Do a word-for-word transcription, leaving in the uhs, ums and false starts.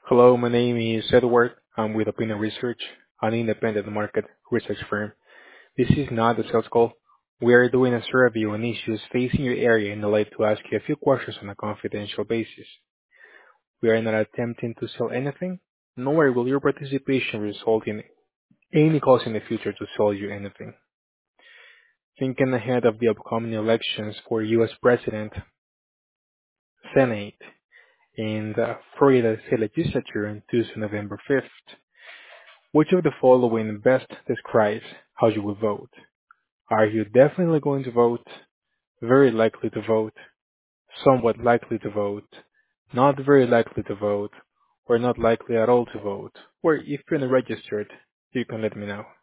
Hello, my name is Edward. I'm with Opinion Research, an independent market research firm. This is not a sales call. We are doing a survey on issues facing your area and I'd like to ask you a few questions on a confidential basis. We are not attempting to sell anything, nor will your participation result in any calls in the future to sell you anything. Thinking ahead of the upcoming elections for U S President, Senate, and the Florida State Legislature on Tuesday, November fifth, which of the following best describes how you will vote? Are you definitely going to vote? Very likely to vote? Somewhat likely to vote? Not very likely to vote? Or not likely at all to vote? Or if you're not registered, you can let me know.